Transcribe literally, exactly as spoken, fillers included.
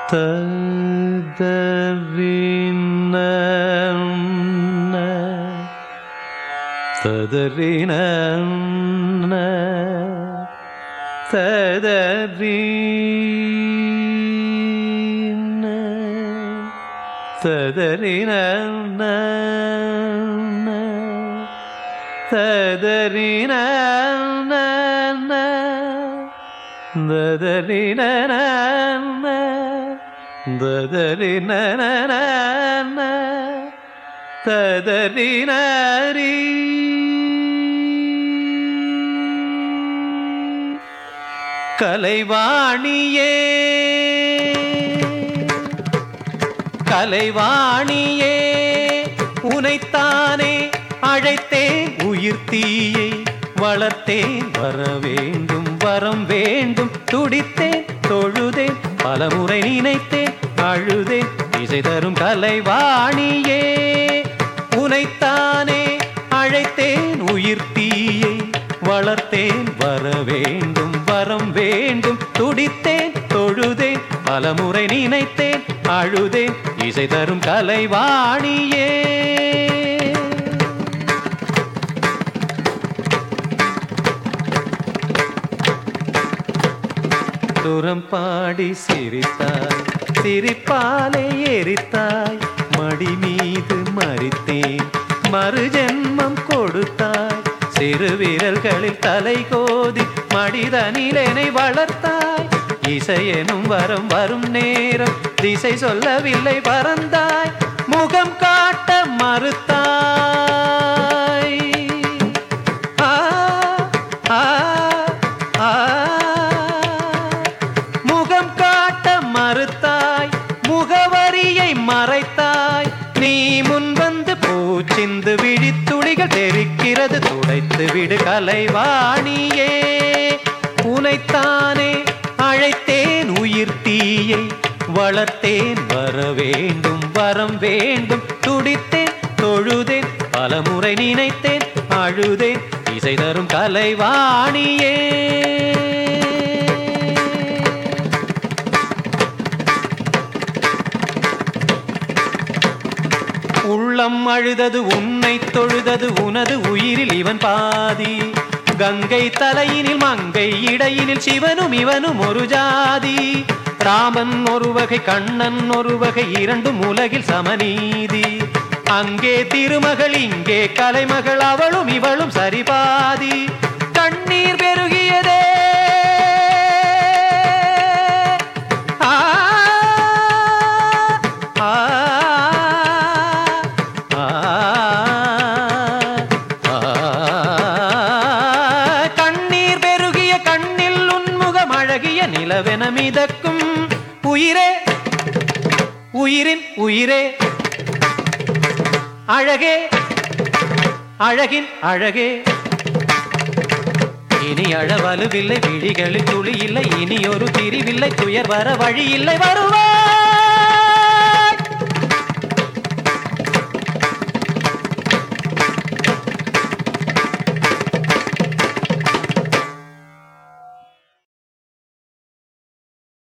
ததறின ததறின ததறின ததறின ததறின ததறின ததறின ததறினரி கலைவாணியே கலைவாணியே உனைத்தானே அழைத்தேன் உயிர் தீயை வளர்த்தேன் வர வேண்டும் வரம் வேண்டும் துடித்தேன் தொழுதேன் பலமுறை நினைத்தேன் அழுதேன் இசை தரும் கலைவாணியே உனைத்தானே அழைத்தேன் உயிர் தீயை வளர்த்தேன் வர வேண்டும் வரம் வேண்டும் துடித்தேன் தொழுதேன் பலமுறை நினைத்தேன் அழுதேன் இசை தரும் கலைவாணியே துரம் பாடி சிரித்தாய் சிரிப்பாலே எரித்தாய் மடி மீது மறித்தேன் மறு ஜென்மம் கொடுத்தாய் சிறு விரல்களில் தலை கோதி மடிதனிலனை வளர்த்தாய் இசையெனும் வரம் வரும் நேரம் திசை சொல்லவில்லை பறந்தாய் முகம் காட்ட மறுத்தாய் ஆ ஆ ஆ முகம் காட்ட மறுத்தாய் முகவரியை மறைத்தாய் நீ முன் வந்து பூச்சிந்து விழித்துளிகள் தெரிக்கிறது துடைத்து விடு கலைவாணியே உனைத்தானே அழைத்தேன் உயிர் தீயை வளர்த்தேன் வர வேண்டும் வரம் வேண்டும் துடித்தேன் தொழுதேன் பலமுறை நினைத்தேன் அழுதேன் இசை தரும் கலைவாணியே உள்ளம் அழுதது உன்னை தொழுதது உனது உயிரில் இவன் பாதி கங்கை தலையினில் மங்கை இடையினில் சிவனும் இவனும் ஒரு ஜாதி ராமன் ஒரு வகை கண்ணன் ஒரு வகை இரண்டும் உலகில் சமநீதி அங்கே திருமகள் இங்கே கலைமகள் அவளும் இவளும் சரிபாதி கண்ணீர் பெருகியதே நிலவென மிதக்கும் உயிரே உயிரின் உயிரே அழகே அழகின் அழகே இனி அழவலுவில்லை விழிகளில் துளி இல்லை இனி ஒரு பிரிவில்லை துயர் வர வழி இல்லை வருவா